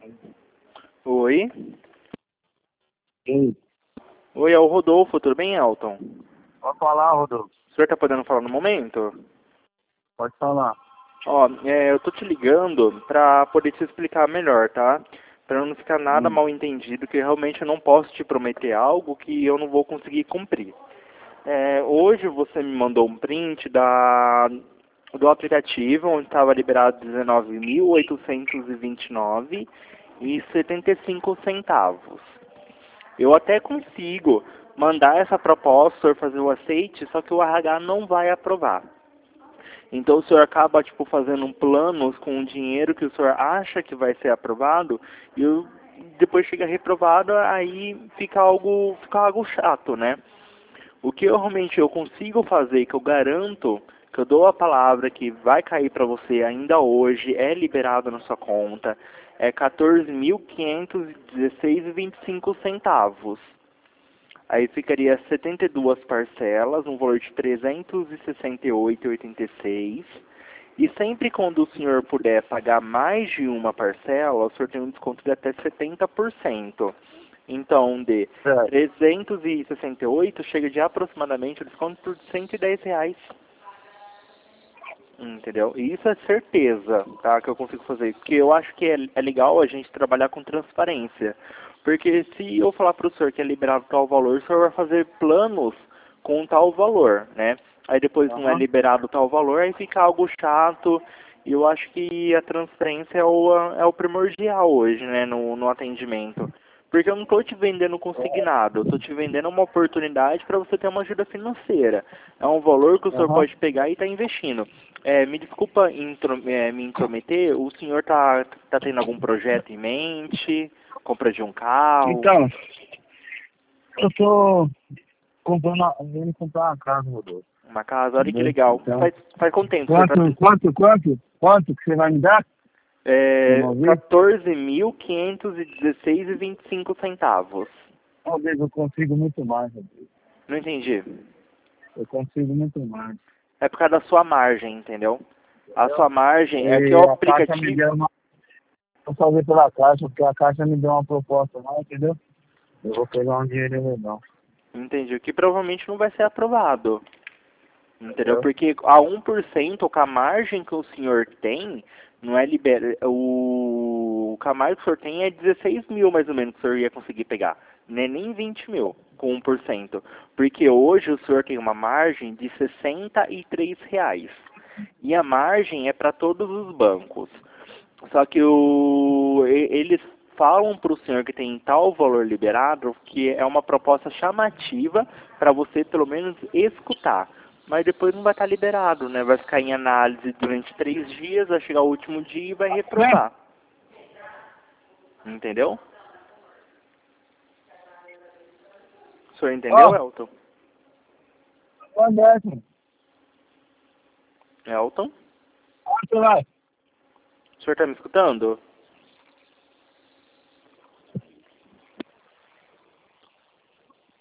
Oi. Ei, Oi, é o Rodolfo, tudo bem, Elton? pode falar, Rodolfo. O senhor tá podendo falar no momento? Pode falar. Ó, eu tô te ligando pra poder te explicar melhor, tá? Pra não ficar nada Hum. mal entendido, que realmente eu não posso te prometer algo que eu não vou conseguir cumprir. Hoje você me mandou um print do aplicativo, onde estava liberado 19.829,75 centavos. Eu até consigo mandar essa proposta, o senhor fazer o aceite, só que o RH não vai aprovar. Então o senhor acaba tipo fazendo planos com o dinheiro que o senhor acha que vai ser aprovado e depois chega reprovado, aí fica algo chato, né? O que eu consigo fazer, que eu garanto, que eu dou a palavra que vai cair para você ainda hoje, é liberado na sua conta, é 14.516,25 centavos. Aí ficaria 72 parcelas, um valor de 368,86. E sempre quando o senhor puder pagar mais de uma parcela, o senhor tem um desconto de até 70%. Então, de Certo. 368 chega de aproximadamente um desconto por R$ 110. Entendeu? E isso é certeza, tá, que eu consigo fazer. Porque eu acho que é legal a gente trabalhar com transparência. Porque se eu falar para o senhor que é liberado tal valor, o senhor vai fazer planos com tal valor, né? Aí depois não é Aham. liberado tal valor, aí fica algo chato. E eu acho que a transparência é o primordial hoje, né, no atendimento. Porque eu não estou te vendendo consignado, eu estou te vendendo uma oportunidade para você ter uma ajuda financeira. É um valor que o senhor Aham. pode pegar e estar investindo. Me desculpa me intrometer, o senhor tá tendo algum projeto em mente? Compra de um carro? Então, eu tô indo comprar uma casa, Rodolfo. Uma casa? Olha que Entendeu? legal. Então, Faz quanto tempo o senhor quanto, quanto, quanto? Quanto que você vai me dar? Você não ouviu? 14.516,25 centavos. Talvez eu consigo muito mais, Rodolfo. Não entendi. Eu consigo muito mais. É por causa da sua margem, entendeu? A Entendeu? sua margem é que o E a Caixa me aplicativo... deu uma. Vou fazer pela Caixa, porque a Caixa me deu uma proposta lá, entendeu? Eu vou pegar um dinheiro legal. Entendi. Que provavelmente não vai ser aprovado. Entendeu? Entendeu? Porque a 1%, com a margem que o senhor tem, não é libera. Com a margem que o senhor tem é 16 mil, mais ou menos, que o senhor ia conseguir pegar. Não é nem 20 mil, com 1%. Porque hoje o senhor tem uma margem de R$ 63. E a margem é para todos os bancos. Só que eles falam para o senhor que tem tal valor liberado, que é uma proposta chamativa para você pelo menos escutar. Mas depois não vai estar liberado, né? Vai ficar em análise durante 3 dias, vai chegar o último dia e vai reprovar. Entendeu? O senhor entendeu, Ó, Elton? Anderson, Elton? quanto vai? O senhor está me escutando?